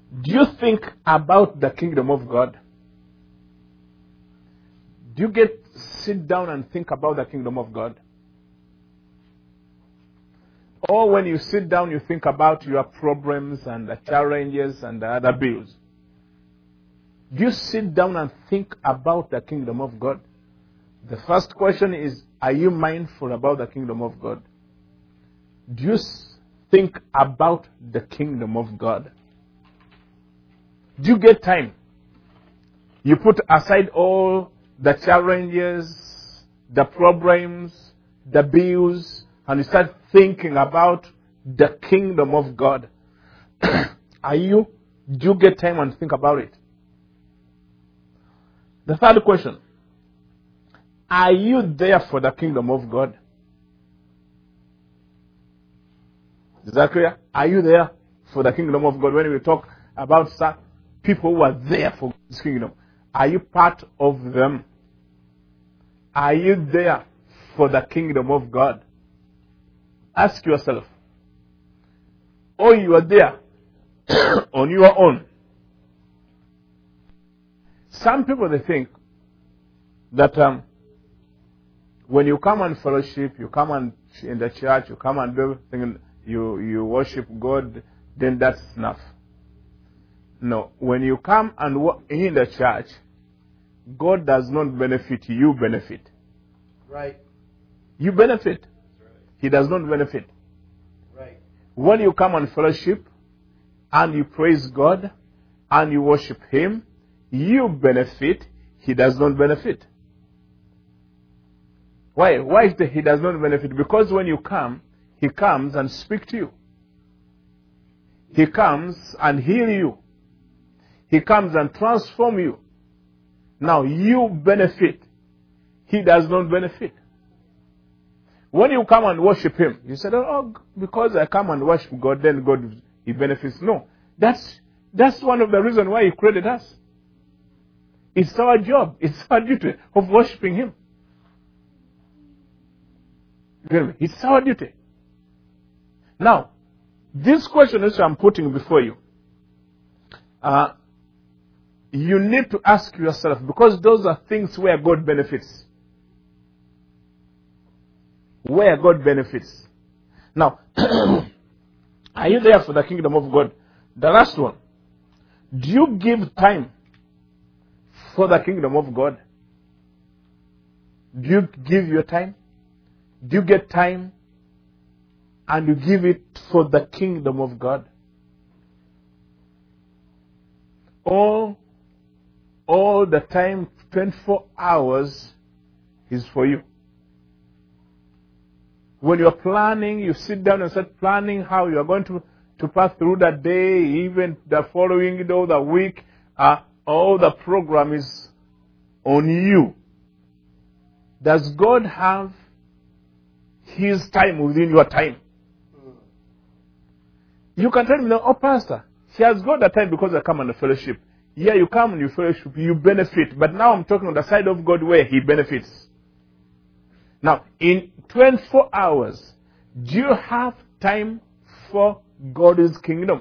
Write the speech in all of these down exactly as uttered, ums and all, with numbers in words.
Do you think about the kingdom of God? Do you get sit down and think about the kingdom of God? Or when you sit down, you think about your problems and the challenges and the other bills? Do you sit down and think about the kingdom of God? The first question is, are you mindful about the kingdom of God? Do you think about the kingdom of God? Do you get time? You put aside all the challenges, the problems, the bills, and you start thinking about the kingdom of God. Are you, do you get time and think about it? The third question, are you there for the kingdom of God? Is that clear? Are you there for the kingdom of God? When we talk about people who are there for His kingdom, are you part of them? Are you there for the kingdom of God? Ask yourself. Or you are there on your own. Some people, they think that um, when you come and fellowship, you come and in the church, you come and do everything, you, you worship God, then that's enough. No, when you come and work in the church, God does not benefit, you benefit. Right. You benefit. He does not benefit. Right. When you come and fellowship, and you praise God, and you worship Him, you benefit. He does not benefit. Why? Why is that He does not benefit? Because when you come, He comes and speaks to you. He comes and heals you. He comes and transforms you. Now you benefit. He does not benefit. When you come and worship Him, you said, oh, because I come and worship God, then God, He benefits. No. That's, that's one of the reasons why He created us. It's our job. It's our duty of worshiping Him. It's our duty. Now, this question which I'm putting before you, uh, you need to ask yourself, because those are things where God benefits. Where God benefits. Now, are you there for the kingdom of God? The last one. Do you give time for the kingdom of God? Do you give your time? Do you get time and you give it for the kingdom of God? All, all the time, twenty-four hours is for you. When you're planning, you sit down and start planning how you're going to, to pass through the day, even the following day, the week. Uh, all the program is on you. Does God have His time within your time? You can tell me, no, oh, Pastor, He has got the time because I come on the fellowship. Yeah, you come and you fellowship, you benefit. But now I'm talking on the side of God where He benefits. Now, in twenty-four hours, do you have time for God's kingdom?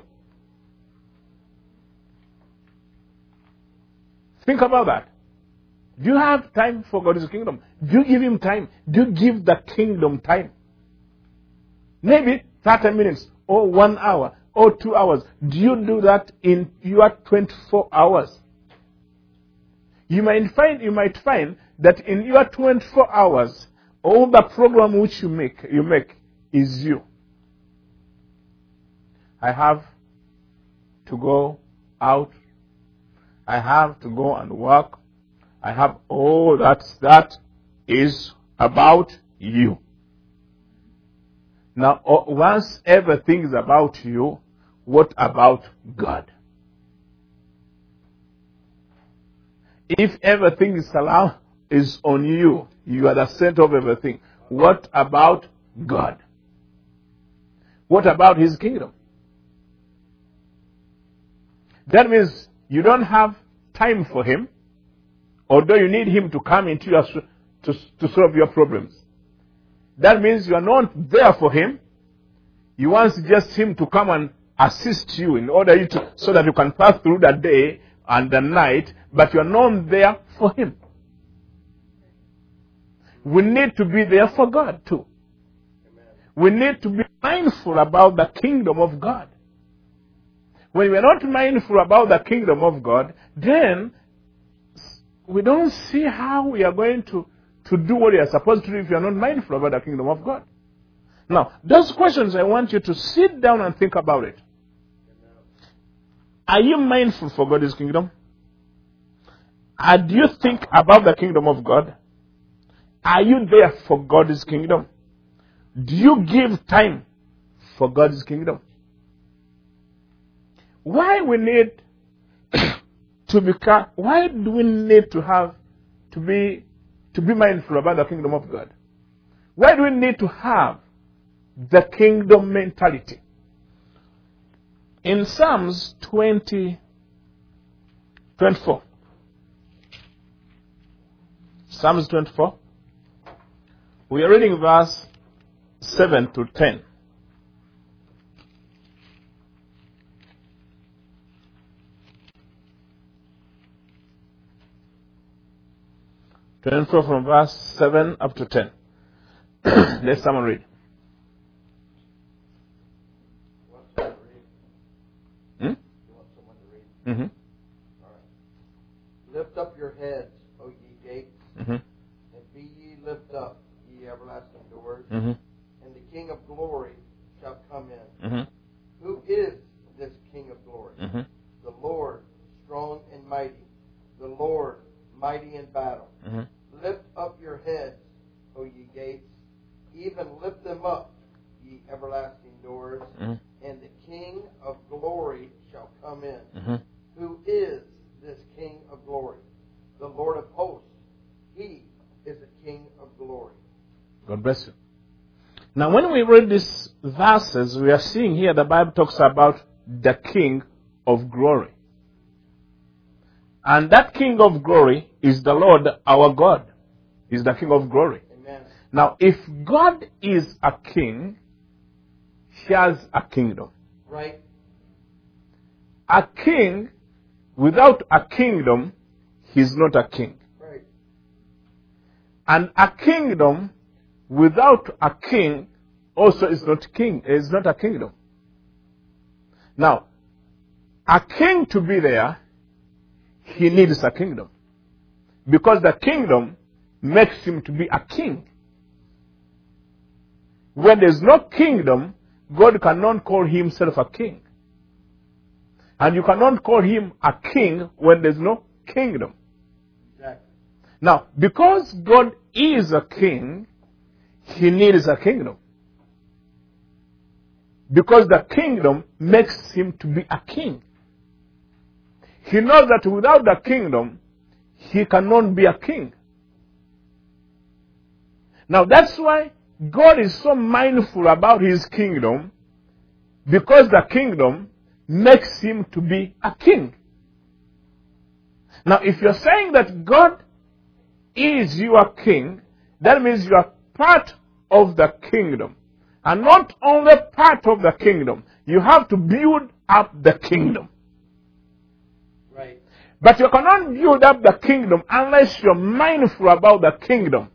Think about that. Do you have time for God's kingdom? Do you give Him time? Do you give the kingdom time? Maybe thirty minutes or one hour or two hours. Do you do that in your twenty-four hours? You might find, you might find that in your twenty-four hours, all the program which you make, you make is you. I have to go out. I have to go and work. I have all that. That is about you. Now, once everything is about you, what about God? If everything is allowed, is on you, you are the center of everything. What about God? What about His kingdom? That means you don't have time for Him, although you need Him to come into your, to, to solve your problems. That means you are not there for Him. You want just Him to come and assist you in order you to, so that you can pass through the day and the night, but you are not there for Him. We need to be there for God too. We need to be mindful about the kingdom of God. When we are not mindful about the kingdom of God, then we don't see how we are going to, to do what we are supposed to do if we are not mindful about the kingdom of God. Now, those questions, I want you to sit down and think about it. Are you mindful for God's kingdom? Uh, do you think about the kingdom of God? Are you there for God's kingdom? Do you give time for God's kingdom? Why we need to become, why do we need to have, to be, to be mindful about the kingdom of God? Why do we need to have the kingdom mentality? In Psalms twenty, twenty-four, Psalms twenty-four, we are reading verse seven to ten. twenty-four from verse seven up to ten. Let someone read. Hmm? Mm-hmm. All right. Lift up your heads, O ye gates, Mm-hmm. and be ye lift up, ye everlasting doors, Mm-hmm. and the King of glory shall come in. Mm-hmm. Who is this King of glory? Mm-hmm. The Lord, strong and mighty, the Lord, mighty in battle. Mm-hmm. Lift up your heads, O ye gates, even lift them up, ye everlasting doors, Mm-hmm. and the King of glory shall come in. Mm-hmm. Who is this King of glory? The Lord of hosts. He is the King of glory. God bless you. Now, when we read these verses, we are seeing here the Bible talks about the King of glory. And that King of glory is the Lord our God. Is the King of glory. Amen. Now, if God is a king, He has a kingdom. Right? A king without a kingdom, he's not a king. Right. And a kingdom without a king also is not king. Is not a kingdom. Now, a king to be there, he needs a kingdom. Because the kingdom makes him to be a king. When there's no kingdom, God cannot call himself a king. And you cannot call him a king when there's no kingdom. Exactly. Now, because God is a king, he needs a kingdom. Because the kingdom makes him to be a king. He knows that without the kingdom, he cannot be a king. Now, that's why God is so mindful about his kingdom, because the kingdom makes him to be a king. Now, if you're saying that God is your king, that means you are part of the kingdom. And not only part of the kingdom, you have to build up the kingdom. Right. But you cannot build up the kingdom unless you're mindful about the kingdom.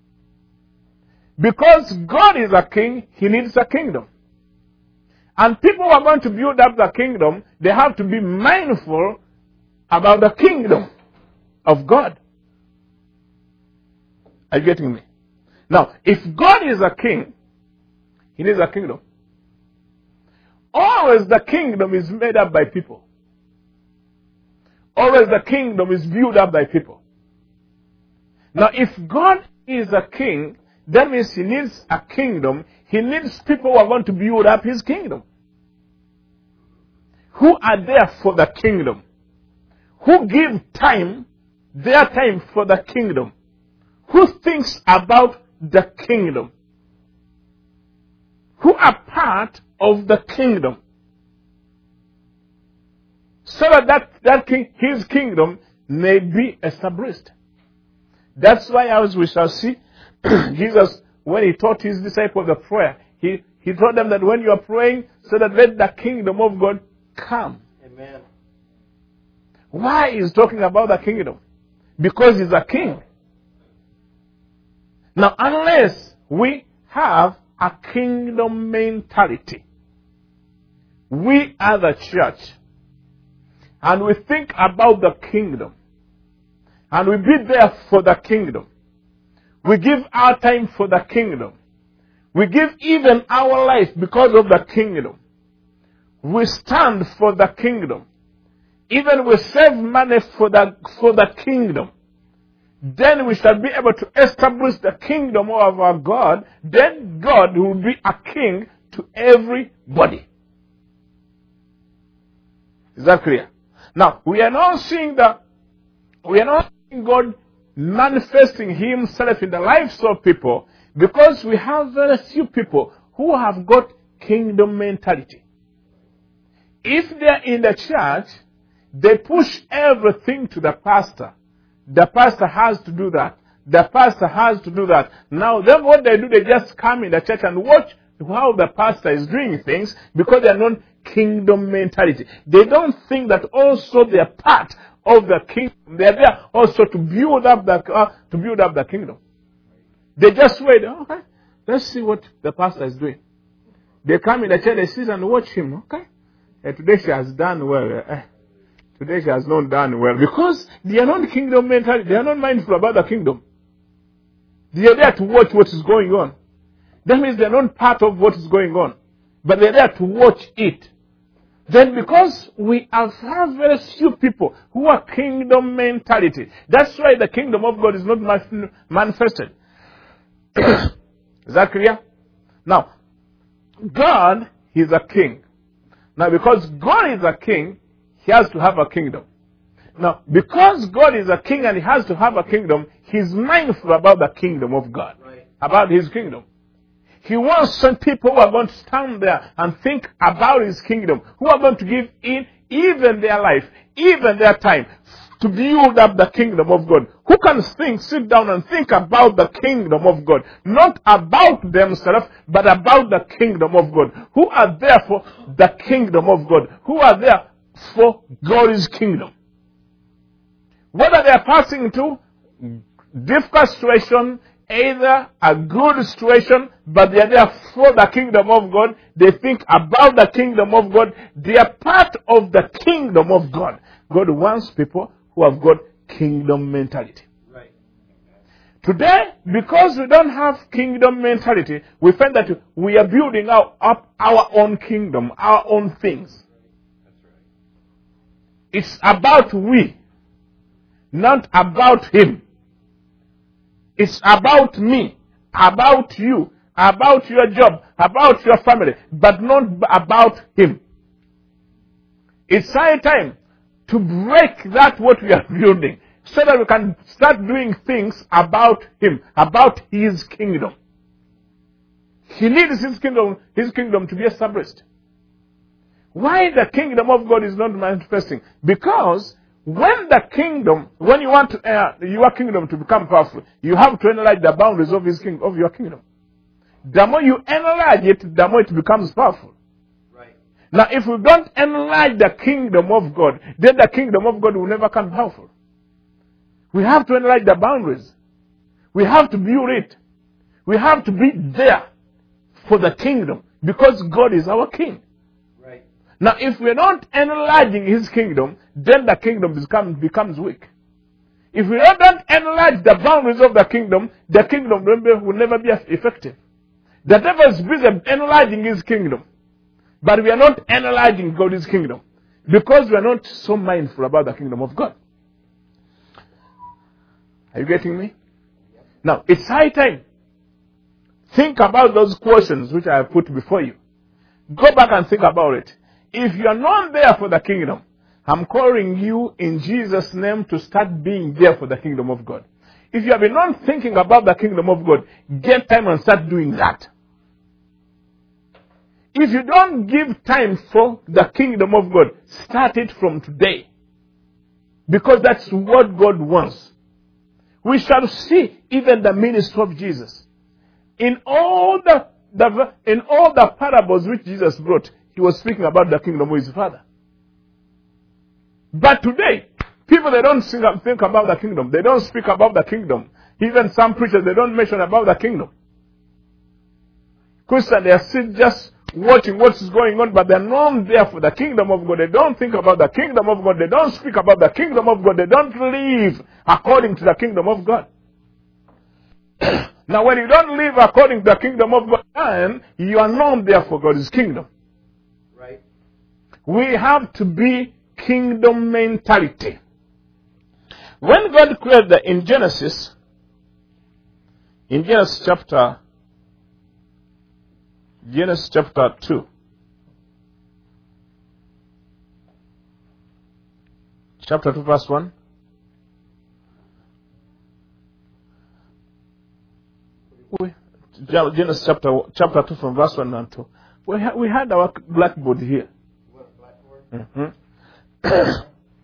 Because God is a king, he needs a kingdom. And people who are going to build up the kingdom, they have to be mindful about the kingdom of God. Are you getting me? Now, if God is a king, he needs a kingdom. Always the kingdom is made up by people. Always the kingdom is built up by people. Now, if God is a king, that means he needs a kingdom. He needs people who are going to build up his kingdom. Who are there for the kingdom. Who give time, their time for the kingdom. Who thinks about the kingdom. Who are part of the kingdom. So that, that, that king, his kingdom may be established. That's why, as we shall see, Jesus, when he taught his disciples the prayer, he, He told them that when you are praying, so that let the kingdom of God come. Amen. Why is talking about the kingdom? Because he's a king. Now, unless we have a kingdom mentality, we are the church, and we think about the kingdom, and we be there for the kingdom. We give our time for the kingdom. We give even our life because of the kingdom. We stand for the kingdom. Even we save money for the, for the kingdom. Then we shall be able to establish the kingdom of our God. Then God will be a king to everybody. Is that clear? Now, we are not seeing the, we are not seeing God manifesting himself in the lives of people because we have very few people who have got kingdom mentality. If they're in the church, they push everything to the pastor. The pastor has to do that. The pastor has to do that. Now, then what they do, they just come in the church and watch how the pastor is doing things because they are not kingdom mentality. They don't think that also they are part of the kingdom. They are there also to build up the uh, to build up the kingdom. They just wait. Okay, let's see what the pastor is doing. They come in the church, they sit and watch him. Okay, uh, today she has done well. Uh, today she has not done well because they are not kingdom mentality. They are not mindful about the kingdom. They are there to watch what is going on. That means they are not part of what is going on, but they are there to watch it. Then because we have very few people who are kingdom mentality, that's why the kingdom of God is not manifested. Is that clear? Now, God is a king. Now, because God is a king, he has to have a kingdom. Now, because God is a king and he has to have a kingdom, he's mindful about the kingdom of God, Right. about his kingdom. He wants some people who are going to stand there and think about his kingdom, who are going to give in even their life, even their time, to build up the kingdom of God. Who can think, sit down and think about the kingdom of God? Not about themselves, but about the kingdom of God. Who are there for the kingdom of God? Who are there for God's kingdom? Whether they are passing through difficult situation, either a good situation, but they are there for the kingdom of God. They think about the kingdom of God. They are part of the kingdom of God. God wants people who have got kingdom mentality. Right. Today, because we don't have kingdom mentality, we find that we are building out, up our own kingdom, our own things. That's right. It's about we, not about him. It's about me, about you, about your job, about your family, but not about him. It's high time to break that what we are building so that we can start doing things about him, about his kingdom. He needs his kingdom, his kingdom to be established. Why the kingdom of God is not manifesting? Because when the kingdom, when you want to, uh, your kingdom to become powerful, you have to enlarge the boundaries of his king, of your kingdom. The more you enlarge it, the more it becomes powerful. Right. Now, if we don't enlarge the kingdom of God, then the kingdom of God will never come powerful. We have to enlarge the boundaries. We have to build it. We have to be there for the kingdom because God is our king. Right. Now, if we're not enlarging his kingdom, then the kingdom becomes, becomes weak. If we don't enlarge the boundaries of the kingdom, the kingdom will never be effective. The devil is busy enlarging his kingdom, but we are not enlarging God's kingdom because we are not so mindful about the kingdom of God. Are you getting me? Now, it's high time. Think about those questions which I have put before you. Go back and think about it. If you are not there for the kingdom, I'm calling you in Jesus' name to start being there for the kingdom of God. If you have been not thinking about the kingdom of God, get time and start doing that. If you don't give time for the kingdom of God, start it from today. Because that's what God wants. We shall see even the ministry of Jesus. In all the the, in all the parables which Jesus brought, he was speaking about the kingdom of his Father. But today, people, they don't think, think about the kingdom. They don't speak about the kingdom. Even some preachers, they don't mention about the kingdom. Christians, they are still just watching what's going on, but they're not there for the kingdom of God. They don't think about the kingdom of God. They don't speak about the kingdom of God. They don't live according to the kingdom of God. Now, when you don't live according to the kingdom of God, then you are not there for God's kingdom. Right. We have to be kingdom mentality. When God created the, in Genesis, in Genesis chapter, Genesis chapter two, chapter two, verse one. We, Genesis chapter chapter two from verse one and two. We ha, we had our blackboard here. What, blackboard? Mm-hmm.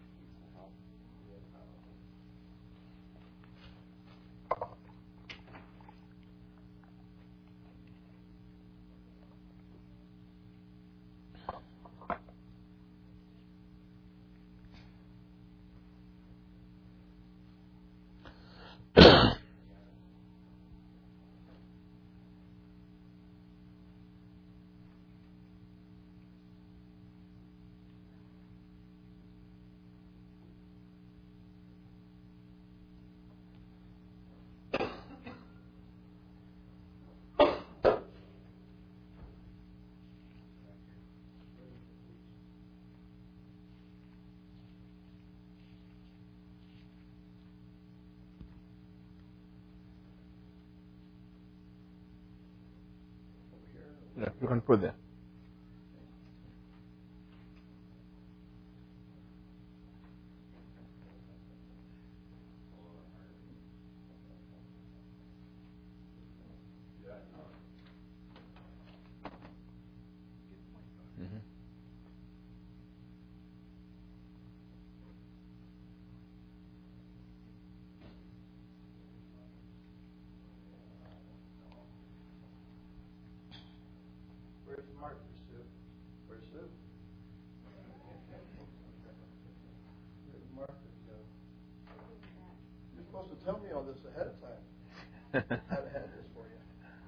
Yeah, you can put there. Mm-hmm. Where's Mark? Sue? Where's Sue? Where's Mark? You're supposed to tell me all this ahead of time. I've had this for you.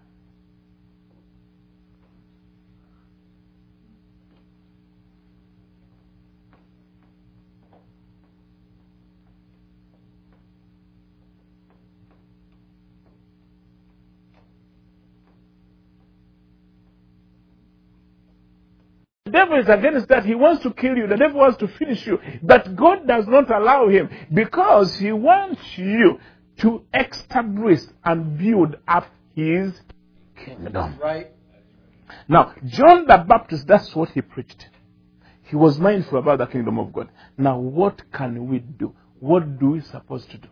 The devil is against that. He wants to kill you. The devil wants to finish you. But God does not allow him, because he wants you to establish and build up his kingdom. Right. Now, John the Baptist, that's what he preached. He was mindful about the kingdom of God. Now, what can we do? What do we supposed to do?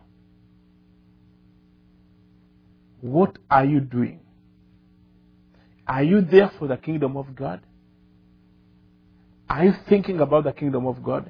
What are you doing? Are you there for the kingdom of God? Are you thinking about the kingdom of God?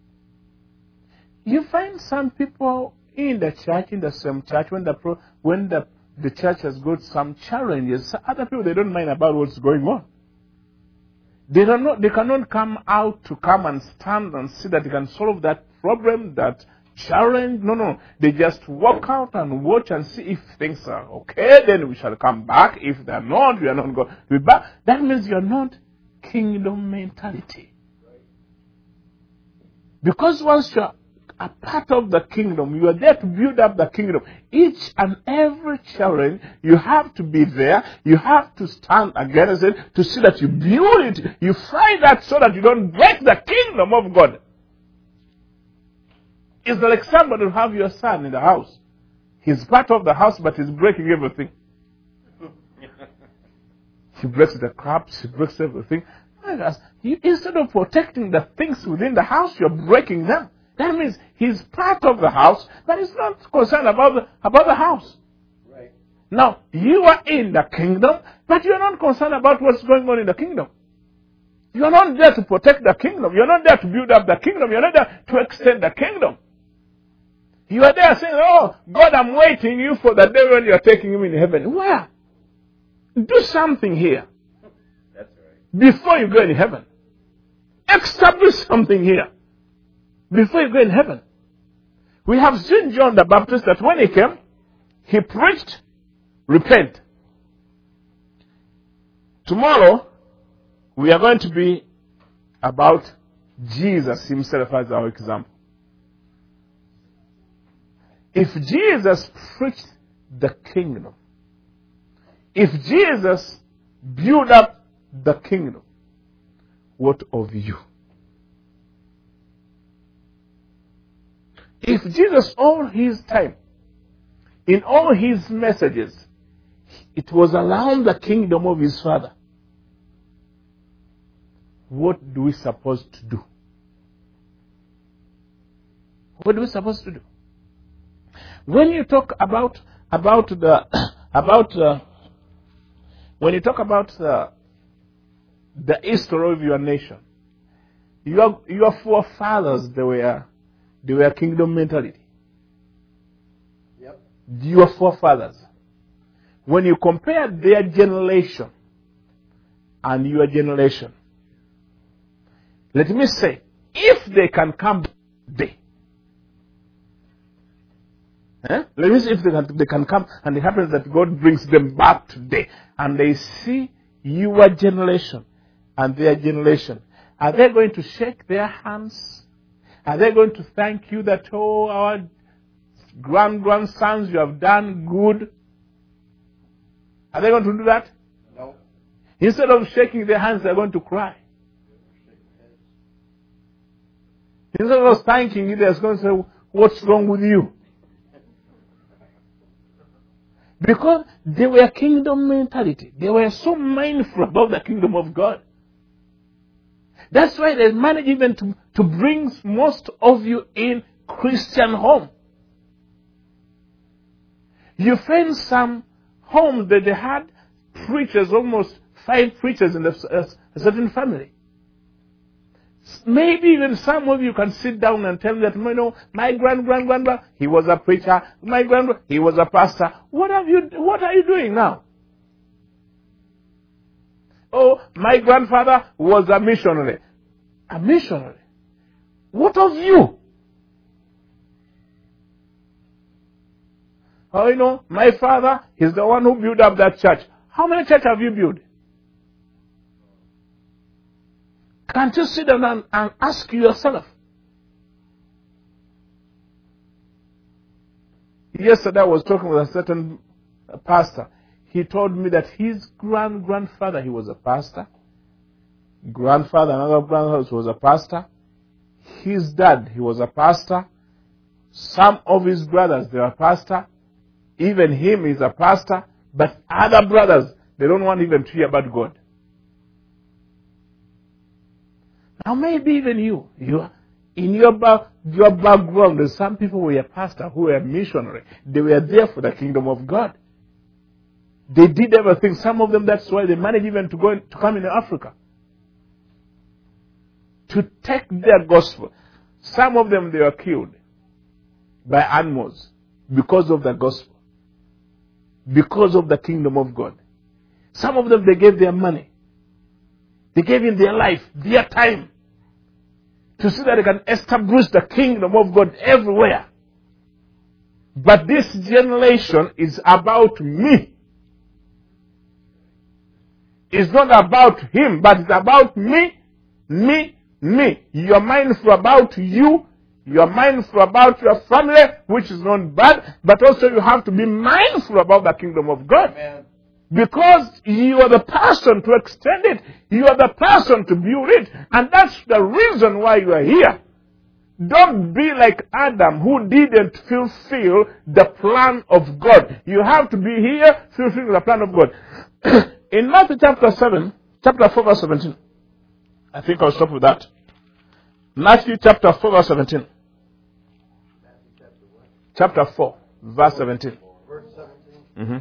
You find some people in the church, in the same church, when the pro, when the, the church has got some challenges, other people, they don't mind about what's going on. They don't know, they cannot come out to come and stand and see that they can solve that problem, that challenge. No, no. They just walk out and watch and see if things are okay, then we shall come back. If they're not, we are not going to be back. That means you're not kingdom mentality. Because once you're a part of the kingdom, you are there to build up the kingdom. Each and every challenge, you have to be there. You have to stand against it to see that you build it. You fight that so that you don't break the kingdom of God. It's like somebody will have your son in the house. He's part of the house, but he's breaking everything. He breaks the cups, he breaks everything. You, instead of protecting the things within the house, you're breaking them. That means he's part of the house, but he's not concerned about the, about the house. Right. Now, you are in the kingdom, but you're not concerned about what's going on in the kingdom. You're not there to protect the kingdom. You're not there to build up the kingdom. You're not there to extend the kingdom. You are there saying, oh, God, I'm waiting you for the day when you're taking him in heaven. Where? Do something here. That's right. Before you go in heaven. Establish something here. Before you go in heaven. We have seen John the Baptist that when he came, he preached, repent. Tomorrow, we are going to be about Jesus himself as our example. If Jesus preached the kingdom, if Jesus built up the kingdom, what of you? If Jesus, all his time, in all his messages, it was around the kingdom of his Father, what do we supposed to do? What are we supposed to do? When you talk about about the about uh, when you talk about uh, the history of your nation, your your forefathers they were they were kingdom mentality. Yep. Your forefathers, when you compare their generation and your generation, let me say, if they can come today. Eh? Let me see if they can, they can come and it happens that God brings them back today and they see your generation and their generation. Are they going to shake their hands? Are they going to thank you that, oh, our grand-grandsons, you have done good? Are they going to do that? No. Instead of shaking their hands, they're going to cry. Instead of thanking you, they're going to say, what's wrong with you? Because they were kingdom mentality. They were so mindful about the kingdom of God. That's why they managed even to, to bring most of you in Christian home. You find some homes that they had preachers, almost five preachers in a, a certain family. Maybe even some of you can sit down and tell me that, you know, my grand grand grandpa he was a preacher, my grandpa he was a pastor. What have you? What are you doing now? Oh, my grandfather was a missionary. A missionary. What of you? Oh, you know, my father is the one who built up that church. How many churches have you built? Can't you sit down and, and ask yourself? Yesterday I was talking with a certain pastor. He told me that his grand-grandfather, he was a pastor. Grandfather, another grandfather was a pastor. His dad, he was a pastor. Some of his brothers, they were pastor. Even him is a pastor. But other brothers, they don't want even to hear about God. Now maybe even you, you in your, back, your background, there's some people who were pastor, who were missionary. They were there for the kingdom of God. They did everything. Some of them, that's why they managed even to go in, to come in Africa. To take their gospel. Some of them, they were killed by animals because of the gospel. Because of the kingdom of God. Some of them, they gave their money. They gave in their life, their time, to see that they can establish the kingdom of God everywhere. But this generation is about me. It's not about him, but it's about me, me, me. You're mindful about you. You're mindful about your family, which is not bad, but also you have to be mindful about the kingdom of God. Amen. Because you are the person to extend it. You are the person to build it. And that's the reason why you are here. Don't be like Adam, who didn't fulfill the plan of God. You have to be here fulfilling the plan of God. In Matthew chapter seven, chapter four, verse seventeen. I think I'll stop with that. Matthew chapter four, verse seventeen. Chapter four, verse seventeen. Verse seventeen. Mm-hmm.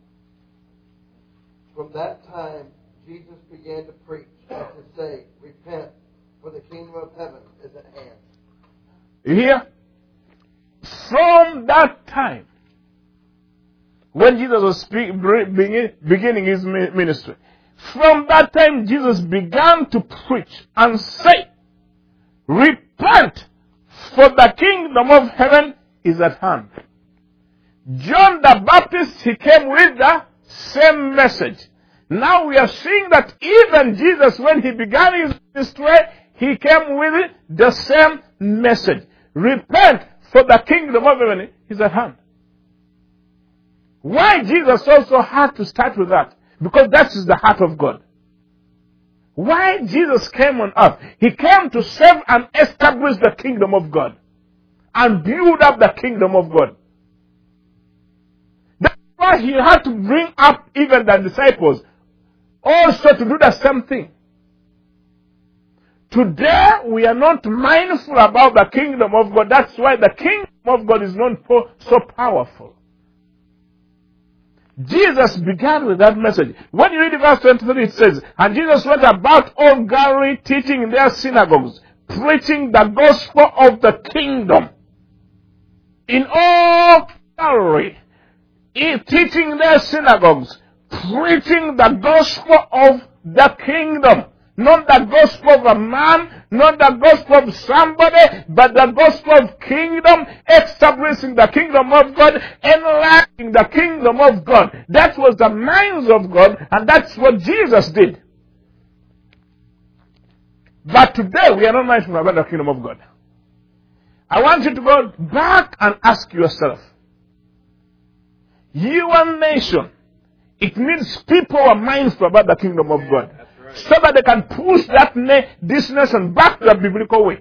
From that time, Jesus began to preach and to say, repent, for the kingdom of heaven is at hand. You hear? From that time, when Jesus was speak, beginning his ministry. From that time, Jesus began to preach and say, repent, for the kingdom of heaven is at hand. John the Baptist, he came with the same message. Now we are seeing that even Jesus, when he began his ministry, he came with the same message. Repent, for the kingdom of heaven is at hand. Why Jesus also had to start with that? Because that is the heart of God. Why Jesus came on earth? He came to save and establish the kingdom of God and build up the kingdom of God. That's why he had to bring up even the disciples also to do the same thing. Today, we are not mindful about the kingdom of God. That's why the kingdom of God is not so powerful. Jesus began with that message. When you read verse twenty-three, it says, and Jesus went about all Galilee, teaching in their synagogues, preaching the gospel of the kingdom. In all Galilee, teaching in their synagogues, preaching the gospel of the kingdom. Not the gospel of a man, not the gospel of somebody, but the gospel of kingdom, establishing the kingdom of God, enlarging the kingdom of God. That was the minds of God, and that's what Jesus did. But today, we are not mindful about the kingdom of God. I want you to go back and ask yourself, your nation, it needs people who are mindful about the kingdom of God. So that they can push that na- this nation back to the biblical way.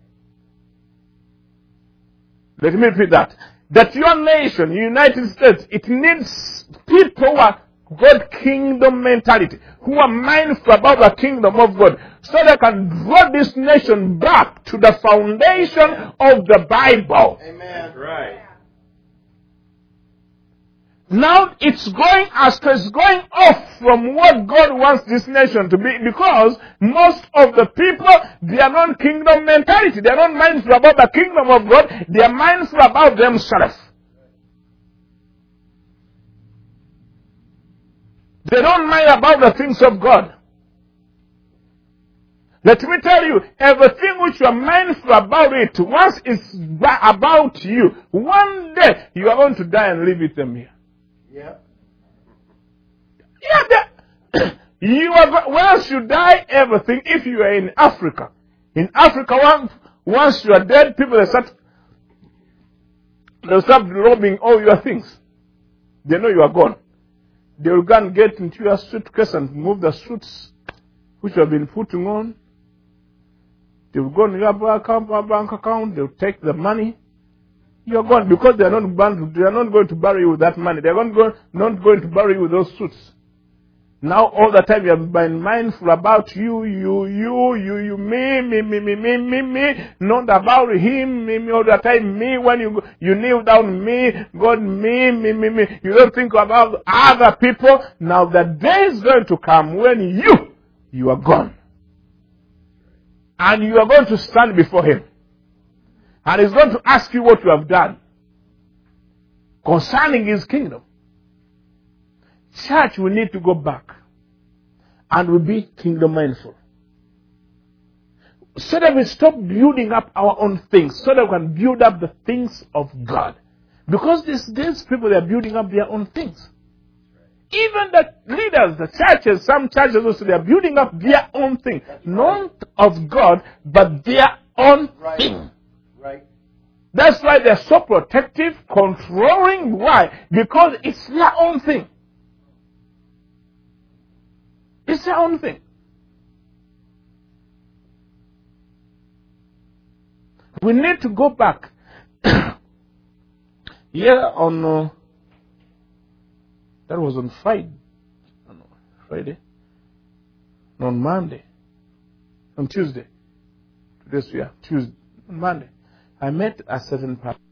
Let me repeat that. That your nation, United States, it needs people who are God kingdom mentality, who are mindful about the kingdom of God, so they can draw this nation back to the foundation of the Bible. Amen. Right. Now it's going astray, it's going off from what God wants this nation to be, because most of the people, they are not kingdom mentality. They are not mindful about the kingdom of God. They are mindful about themselves. They don't mind about the things of God. Let me tell you, everything which you are mindful about it, once it's about you, one day you are going to die and leave it them here. Yeah. Yeah, that, you are, once you die, everything, if you are in Africa, in Africa, once, once you are dead, people will start, they'll start robbing all your things. They know you are gone. They will go and get into your suitcase and move the suits which you have been putting on. They will go in your bank account, they will take the money. You're gone, because they are not bound, they are not going to bury you with that money. They are not going, not going to bury you with those suits. Now all the time you have been mindful about you, you, you, you, you, me, me, me, me, me, me, me, not about him, me, me, all the time, me, when you, you kneel down, me, God, me, me, me, me. You don't think about other people. Now the day is going to come when you, you are gone. And you are going to stand before him. And he's going to ask you what you have done concerning his kingdom. Church, we need to go back and we be kingdom mindful. So that we stop building up our own things, so that we can build up the things of God. Because these days people, they are building up their own things. Even the leaders, the churches, some churches also, they are building up their own thing. Not of God, but their own Right. thing. Right. That's why they're so protective, controlling. Why? Because it's their own thing. It's their own thing. We need to go back. Here on, uh, that was on Friday. No, Friday. No, on Monday. On Tuesday. Today's, yeah, Tuesday. On Monday. I met a certain pastor.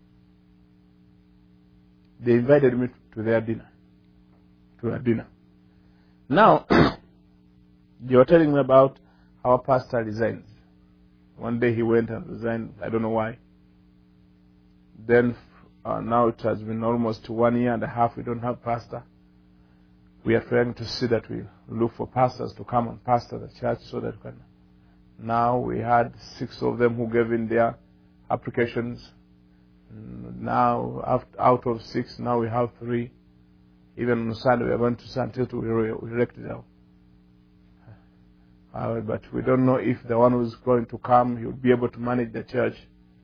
They invited me to their dinner. To their dinner. Now, they were telling me about how pastor resigned. One day he went and resigned. I don't know why. Then Uh, now it has been almost one year and a half we don't have pastor. We are trying to see that we look for pastors to come and pastor the church so that we can. Now we had six of them who gave in their applications. Now out of six, now we have three. Even on Sunday we are going to Sunday to erect it out. Uh, but we don't know if the one who's going to come, he will be able to manage the church.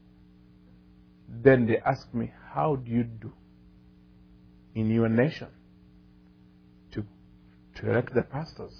Then they ask me, how do you do in your nation to, to elect the pastors?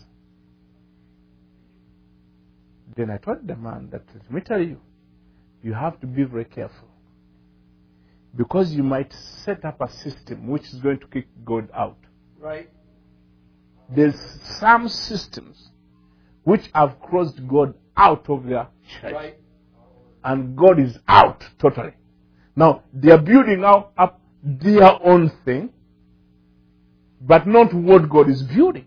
Then I told the man that, let me tell you, you have to be very careful. Because you might set up a system which is going to kick God out. Right. There's some systems which have crossed God out of their church. Right. And God is out totally. Now, they are building out up their own thing, but not what God is building.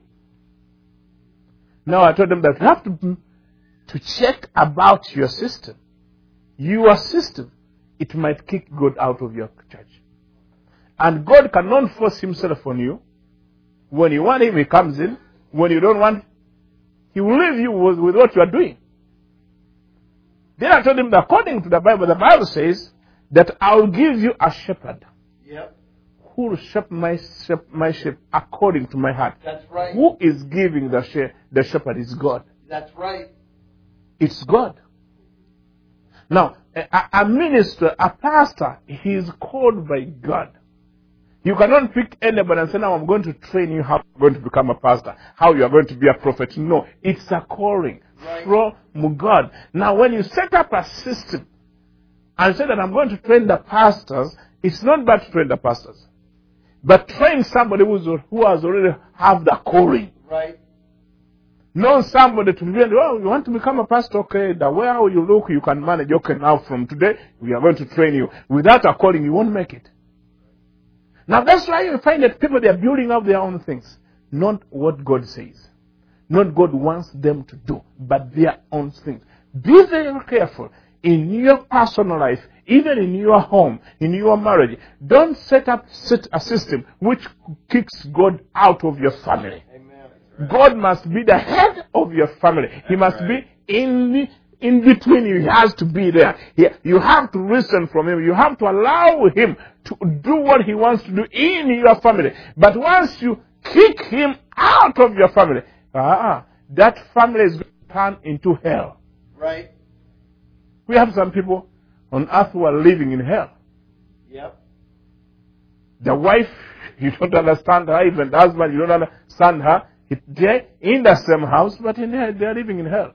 Now, I told them that you have to, to check about your system. Your system, it might kick God out of your church. And God cannot force himself on you. When you want him, he comes in. When you don't want, he will leave you with, with what you are doing. Then I told him that according to the Bible, the Bible says that I will give you a shepherd. Yep. Who will shepherd my, shepherd, my sheep according to my heart. That's right. Who is giving the, she- the shepherd is God. That's right. It's God. Now, a, a minister, a pastor, he is called by God. You cannot pick anybody and say, now I'm going to train you how you're going to become a pastor, how you are going to be a prophet. No, it's a calling Right. from God. Now, when you set up a system and say that I'm going to train the pastors, it's not bad to train the pastors. But train somebody who's, who has already have the calling. Right. Not somebody to be, oh, you want to become a pastor? Okay, the way how you look, you can manage. Okay, now from today, we are going to train you. Without a calling, you won't make it. Now that's why you find that people, they are building up their own things. Not what God says. Not God wants them to do, but their own things. Be very careful in your personal life, even in your home, in your marriage. Don't set up set a system which kicks God out of your family. Amen. God must be the head of your family. He must be in in between you. He has to be there. He, you have to listen from him. You have to allow him to do what he wants to do in your family. But once you kick him out of your family, ah, that family is going to turn into hell. Right. We have some people on earth who are living in hell. Yep. The wife, you don't understand her. Even the husband, you don't understand her. They're in the same house, but in there, they're living in hell.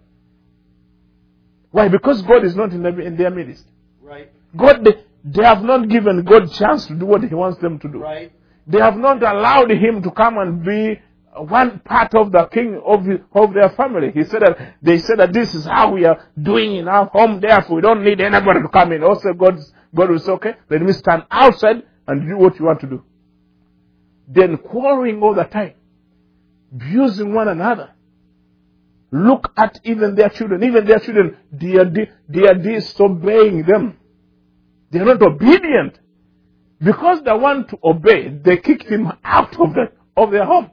Why? Because God is not in, the, in their midst. Right. God, they, they have not given God a chance to do what he wants them to do. Right. They have not allowed him to come and be one part of the king of, of their family. He said that they said that this is how we are doing in our home. Therefore, we don't need anybody to come in. Also, God, God will say, okay, let me stand outside and do what you want to do. Then quarreling all the time, abusing one another. Look at even their children. Even their children, they are, they are disobeying them. They are not obedient. Because they want to obey, they kicked him out of, the, of their home.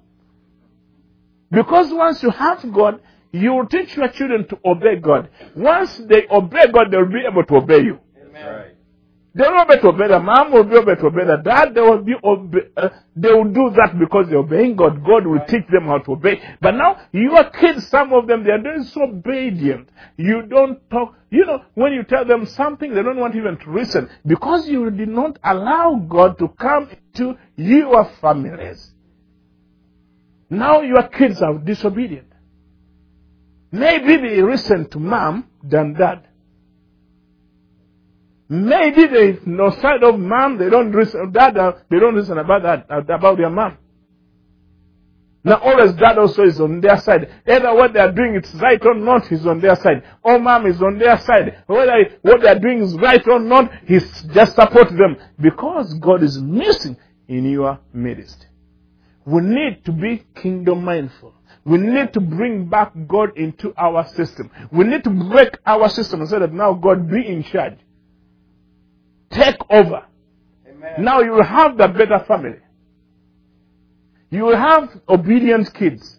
Because once you have God, you will teach your children to obey God. Once they obey God, they will be able to obey you. Amen. Right. They will be able to obey the mom, will be able to obey the dad. They will be obe- uh, they will do that because they're obeying God. God will right. teach them how to obey. But now, your kids, some of them, they are disobedient. You don't talk. You know, when you tell them something, they don't want even to listen. Because you did not allow God to come into your families. Now your kids are disobedient. Maybe they listen to mom than dad. Maybe they no side of mom, they don't listen dad, they don't listen about that about their mom. Now always dad also is on their side. Either what they are doing is right or not, he's on their side. Or mom is on their side. Whether what they are doing is right or not, he's just support them. Because God is missing in your midst. We need to be kingdom mindful. We need to bring back God into our system. We need to break our system and say that now God be in charge. Take over. Amen. Amen. Now you will have the better family. You will have obedient kids.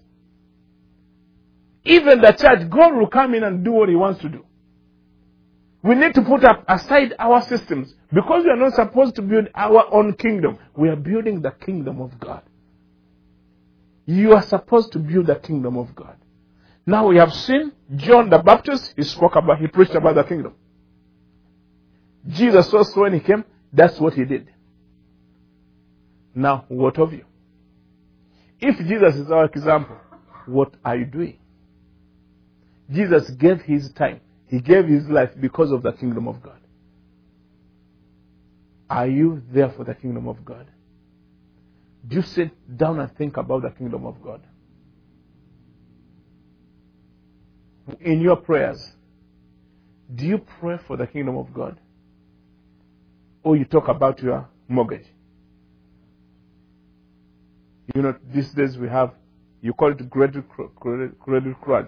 Even the church, God will come in and do what He wants to do. We need to put up aside our systems. Because we are not supposed to build our own kingdom. We are building the kingdom of God. You are supposed to build the kingdom of God. Now we have seen John the Baptist, he spoke about, he preached about the kingdom. Jesus also, when He came, that's what He did. Now, what of you? If Jesus is our example, what are you doing? Jesus gave His time. He gave His life because of the kingdom of God. Are you there for the kingdom of God? Do you sit down and think about the kingdom of God? In your prayers, do you pray for the kingdom of God? Or you talk about your mortgage? You know, these days we have, you call it credit, credit, credit crunch.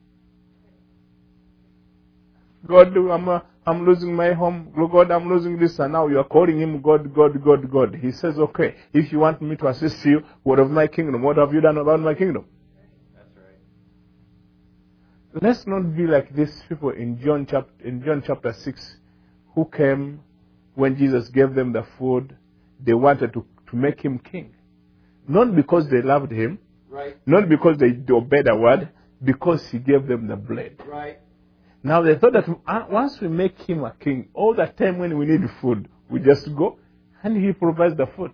God, I'm, uh, I'm losing my home. God, I'm losing this. And now you are calling Him God, God, God, God. He says, okay, if you want me to assist you, what of my kingdom? What have you done about my kingdom? That's right. Let's not be like these people in John chapter, in John chapter six who came when Jesus gave them the food. They wanted to, to make Him king. Not because they loved Him. Right. Not because they obeyed the word. Because He gave them the bread. Right. Now they thought that once we make Him a king, all the time when we need food, we just go and He provides the food.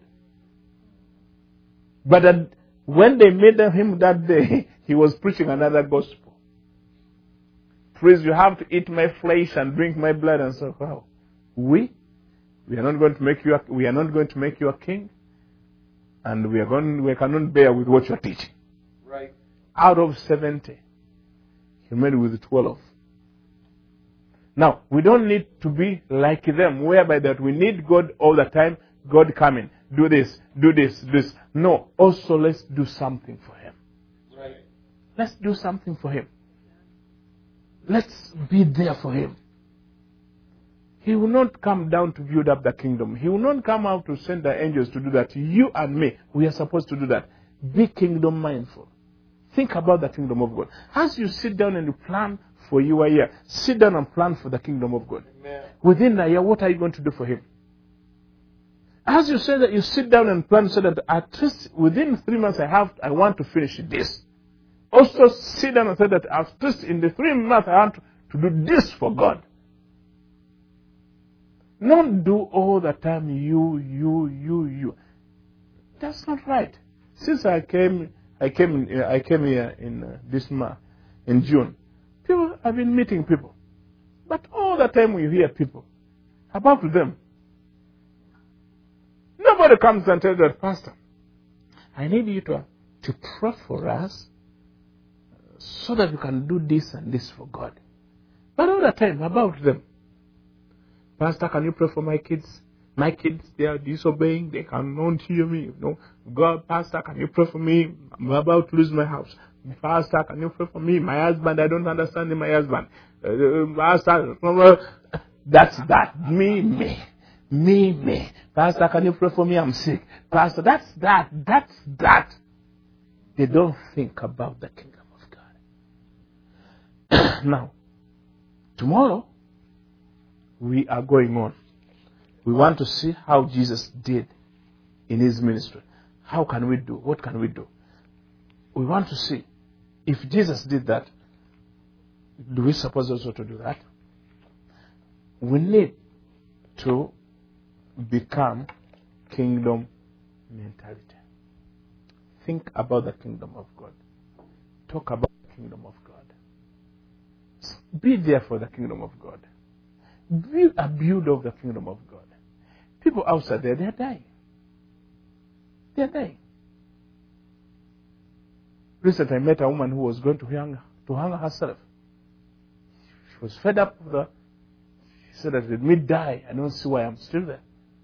But that when they made Him that day, He was preaching another gospel. Please, you have to eat my flesh and drink my blood. And so, wow, we, we are not going to make you, a, we are not going to make you a king, and we are going, we cannot bear with what you are teaching. Right. Out of seventy, He made with twelve. Now, we don't need to be like them, whereby that we need God all the time. God coming, do this, do this, this. No, also let's do something for Him. Right. Let's do something for Him. Let's be there for Him. He will not come down to build up the kingdom. He will not come out to send the angels to do that. You and me, we are supposed to do that. Be kingdom mindful. Think about the kingdom of God. As you sit down and you plan for your year, sit down and plan for the kingdom of God. Amen. Within a year, what are you going to do for Him? As you say that, you sit down and plan so that at least within three months I have, I want to finish this. Also sit down and say that at least in the three months I want to, to do this for God. Not do all the time you, you, you, you. That's not right. Since I came, I came, I came here in uh, this month, in June. People have been meeting people. But all the time we hear people about them. Nobody comes and tells that, Pastor, I need you to, to pray for us so that we can do this and this for God. But all the time about them. Pastor, can you pray for my kids? My kids, they are disobeying. They cannot hear me. You know, God, Pastor, can you pray for me? I'm about to lose my house. Pastor, can you pray for me? My husband, I don't understand my husband. Uh, Pastor, that's that. Me, me. Me, me. Pastor, can you pray for me? I'm sick. Pastor, that's that. That's that. They don't think about the kingdom of God. Now, tomorrow, we are going on. We want to see how Jesus did in His ministry. How can we do? What can we do? We want to see if Jesus did that, do we suppose also to do that? We need to become kingdom mentality. Think about the kingdom of God. Talk about the kingdom of God. Be there for the kingdom of God. Be a builder of the kingdom of God. People outside there, they are dying. They are dying. Recently, I met a woman who was going to hang, to hang herself. She was fed up with the. She said that let me die. I don't see why I'm still there.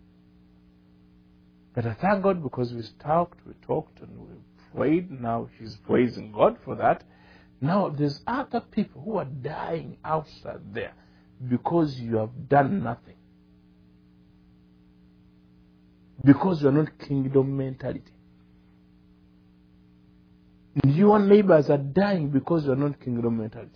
But I thank God because we talked, we talked, and we prayed. Now she's praising God for that. Now there's other people who are dying outside there because you have done nothing. because you are not kingdom mentality. Your neighbors are dying because you are not kingdom mentality.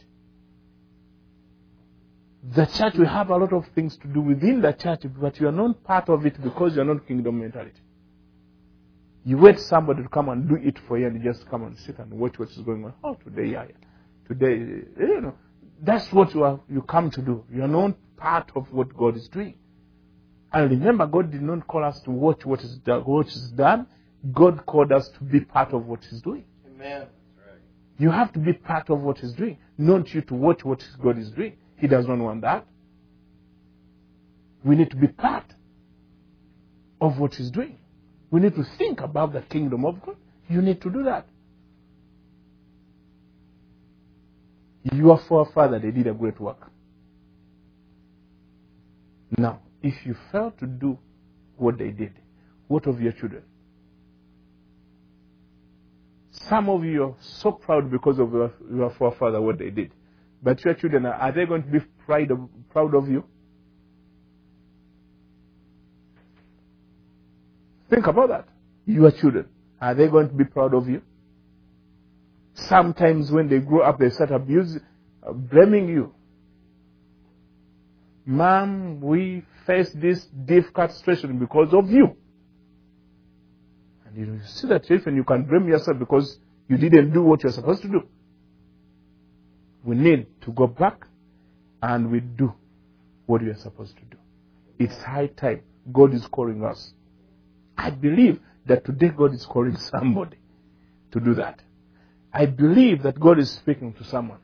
The church will have a lot of things to do within the church, but you are not part of it because you are not kingdom mentality. You wait somebody to come and do it for you, and you just come and sit and watch what is going on. Oh, today, yeah, today, you know, that's what you are. You come to do. You are not part of what God is doing. And remember, God did not call us to watch what is done. What is done. God called us to be part of what He's doing. Amen. That's right. You have to be part of what He's doing, not you to watch what God is doing. He does not want that. We need to be part of what He's doing. We need to think about the kingdom of God. You need to do that. Your forefather, they did a great work. Now, if you fail to do what they did, what of your children? Some of you are so proud because of your, your forefather, what they did. But your children, are they going to be proud of, proud of you? Think about that. Your children, are they going to be proud of you? Sometimes when they grow up, they start abusing, uh, blaming you. Mom, we face this difficult situation because of you. And you see that if and you can blame yourself because you didn't do what you're supposed to do. We need to go back and we do what we are supposed to do. It's high time. God is calling us. I believe that today God is calling somebody to do that. I believe that God is speaking to someone.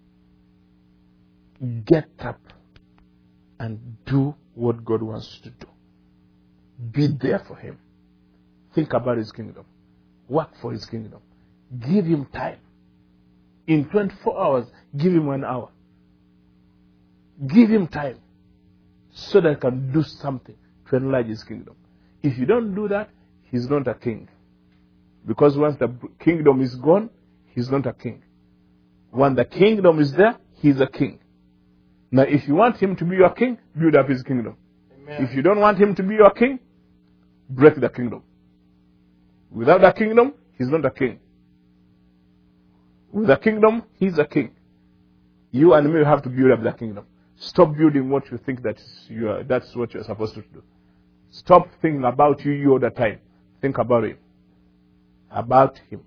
Get up and do what God wants you to do. Be there for Him. Think about His kingdom. Work for His kingdom. Give Him time. In twenty-four hours, give Him one hour. Give Him time so that He can do something to enlarge His kingdom. If you don't do that, He's not a king. Because once the kingdom is gone, He's not a king. When the kingdom is there, He's a king. Now, if you want Him to be your king, build up His kingdom. Amen. If you don't want Him to be your king, break the kingdom. Without the kingdom, He's not a king. With the kingdom, He's a king. You and me have to build up the kingdom. Stop building what you think that you are, that's what you're supposed to do. Stop thinking about you, you all the time. Think about Him. About Him.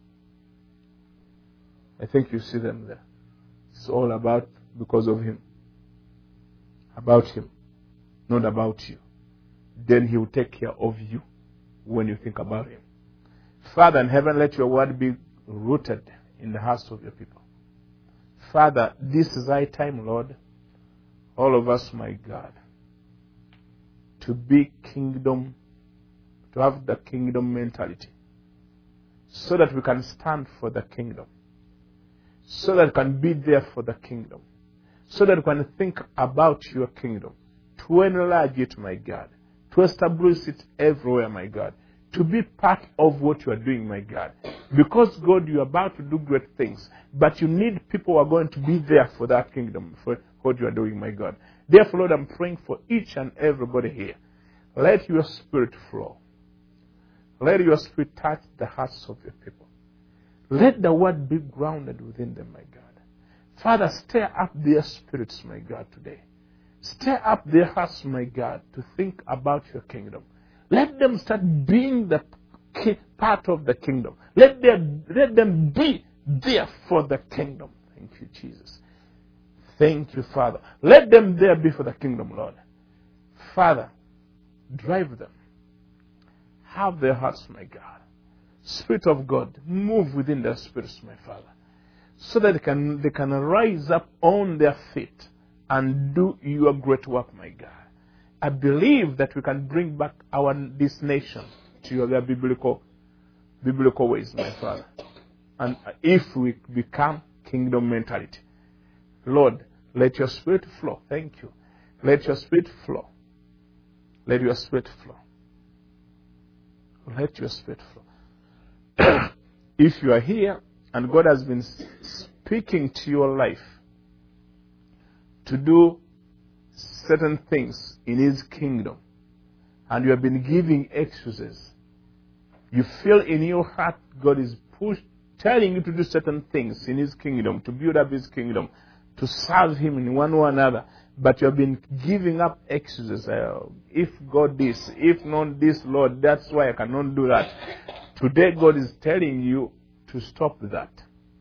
I think you see them there. It's all about because of Him. About Him. Not about you. Then He will take care of you when you think about Him. Father in heaven, let your word be rooted in the hearts of your people. Father, this is thy time, Lord. All of us, my God, to be kingdom, to have the kingdom mentality, so that we can stand for the kingdom, so that we can be there for the kingdom, so that we can think about your kingdom, to enlarge it, my God, to establish it everywhere, my God, to be part of what you are doing, my God. Because, God, you are about to do great things, but you need people who are going to be there for that kingdom, for what you are doing, my God. Therefore, Lord, I'm praying for each and everybody here. Let your spirit flow. Let your spirit touch the hearts of your people. Let the word be grounded within them, my God. Father, stir up their spirits, my God, today. Stir up their hearts, my God, to think about your kingdom. Let them start being the part of the kingdom. Let them, let them be there for the kingdom. Thank you, Jesus. Thank you, Father. Let them there be for the kingdom, Lord. Father, drive them. Have their hearts, my God. Spirit of God, move within their spirits, my Father, so that they can, they can rise up on their feet and do your great work, my God. I believe that we can bring back our this nation to your biblical, biblical ways, my Father. And if we become kingdom mentality, Lord, let your spirit flow. Thank you. Let your spirit flow. Let your spirit flow. Let your spirit flow. If you are here and God has been speaking to your life to do certain things in His kingdom, and you have been giving excuses. You feel in your heart God is push, telling you to do certain things in His kingdom, to build up His kingdom, to serve Him in one way or another. But you have been giving up excuses. Uh, if God this, if not this, Lord, that's why I cannot do that. Today God is telling you to stop that.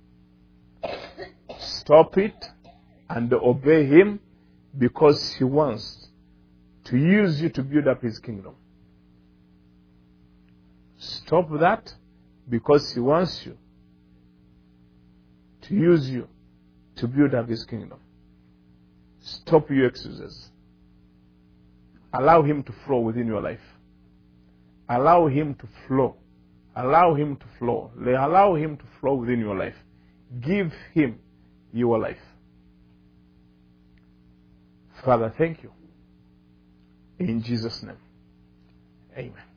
Stop it and obey Him, because He wants to use you to build up His kingdom. Stop that, because He wants you to use you to build up His kingdom. Stop your excuses. Allow Him to flow within your life. Allow Him to flow. Allow Him to flow. Allow Him to flow within your life. Give Him your life. Father, thank you. In Jesus' name, amen.